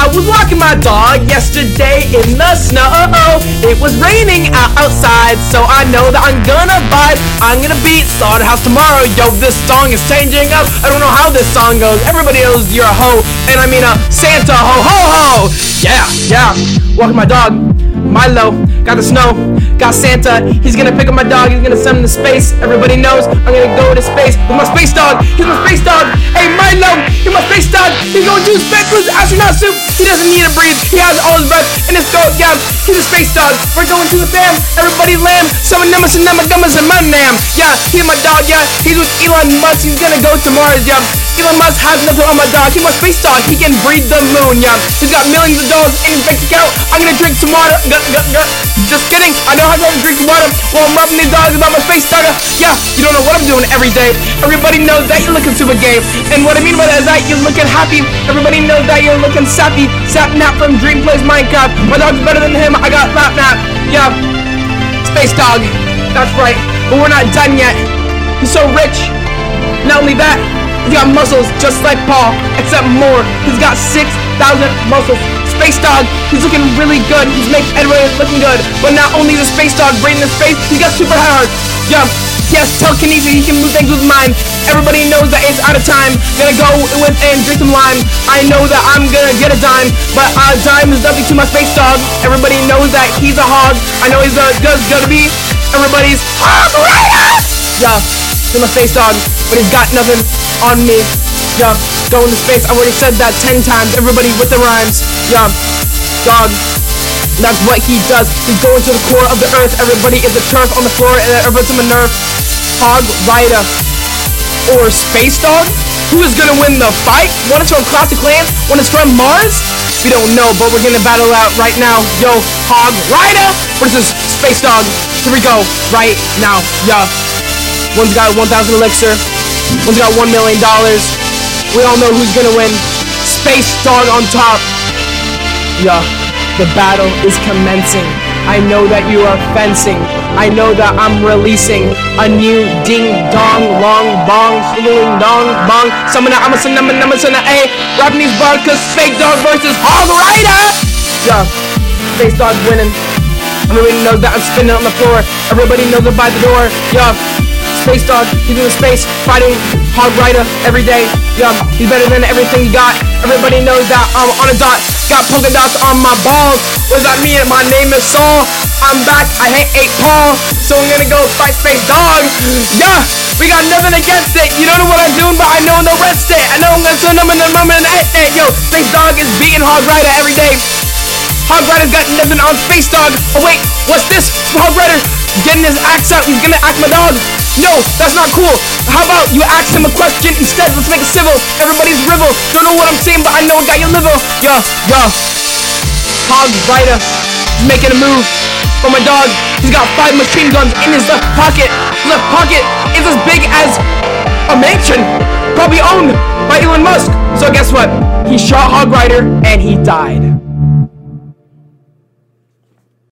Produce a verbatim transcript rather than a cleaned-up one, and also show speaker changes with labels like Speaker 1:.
Speaker 1: I was walking my dog yesterday in the snow. It was raining out outside, so I know that I'm gonna bite. I'm gonna beat Slaughterhouse tomorrow. Yo, this song is changing up. I don't know how this song goes. Everybody knows you're a hoe, and I mean a Santa ho ho ho. Yeah, yeah. Walking my dog, Milo, got the snow, got Santa. He's gonna pick up my dog. He's gonna send him to space. Everybody knows I'm gonna go to space with my space dog. He's my space dog. Hey, Milo, he's my space dog. He's going to space with his astronaut suit. He doesn't need to breathe. He has all his breath in his throat. Yeah, he's a space dog. We're going to the fam. Everybody lamb. Some number, some number, gummers, and my nam. Yeah, he's my dog. Yeah, he's with Elon Musk. He's gonna go to Mars. Yeah, Elon Musk has nothing on my dog. He's my space dog. He can breathe the moon. Yeah, he's got millions of dollars in his bank account. I'm gonna drink some water. G- g- g- Just kidding. I know how to drink some water while I'm rubbing these dogs about my space dog. Yeah, you don't know what I'm doing every day. Everybody knows that you're looking super gay. And what I mean by that is that you're looking happy. Everybody knows that you're looking sappy. Sap Nap from Dream Plays Minecraft. My dog's better than him. I got Lap Nap. Yeah, space dog. That's right. But we're not done yet. He's so rich. Not only that, he's got muscles just like Paul, except more. He's got six thousand muscles. Space dog, he's looking really good. He's making everybody looking good. But not only is a space dog breathing in space, he's got super powers. Yeah, he has telekinesis. He can move things with his mind. Everybody knows that it's out of time. Gonna go with and drink some lime. I know that I'm gonna get a dime, but a dime is nothing to my space dog. Everybody knows that he's a hog. I know he's a, gonna, gonna be everybody's hog rider. Yeah, he's my space dog, but he's got nothing on me. Yeah, going to space. I already said that ten times. Everybody with the rhymes. Yeah, dog. That's what he does. He's going to the core of the earth. Everybody is a turf on the floor, and everybody's him a nerf. Hog rider or space dog? Who is gonna win the fight? One is from Classic Clans. One is from Mars. We don't know, but we're gonna battle out right now. Yo, Hog rider versus space dog. Here we go, right now. Yeah. One's got one thousand elixir. One's got one million dollars. We all know who's gonna win. Space dog on top. Yeah, the battle is commencing. I know that you are fencing. I know that I'm releasing a new ding dong long bong slewing dong bong. Summon I'm a number number son A. Rapping these bars cause fake dog versus Hog rider. Yeah, space dog winning. Everybody knows that I'm spinning on the floor. Everybody knows I'm by the door. Yeah. Space dog, he's in space, fighting Hog rider every day. Yeah, he's better than everything he got. Everybody knows that I'm on a dot. Got polka dots on my balls. What does that mean? My name is Saul. I'm back. I hate eight Paul. So I'm gonna go fight space dog. Yeah, we got nothing against it. You don't know what I'm doing, but I know no rest it. I know I'm gonna send them in the moment. Yo, space dog is beating Hog rider every day. Hog rider's got nothing on space dog. Oh wait, what's this? Hog rider getting his axe out. He's gonna axe my dog. No, that's not cool. How about you ask him a question instead? Let's make it civil. Everybody's rival. Don't know what I'm saying, but I know I got your liver. Yeah, yeah. Hog rider making a move for my dog. He's got five machine guns in his left pocket. His left pocket is as big as a mansion, probably owned by Elon Musk. So guess what? He shot Hog rider and he died.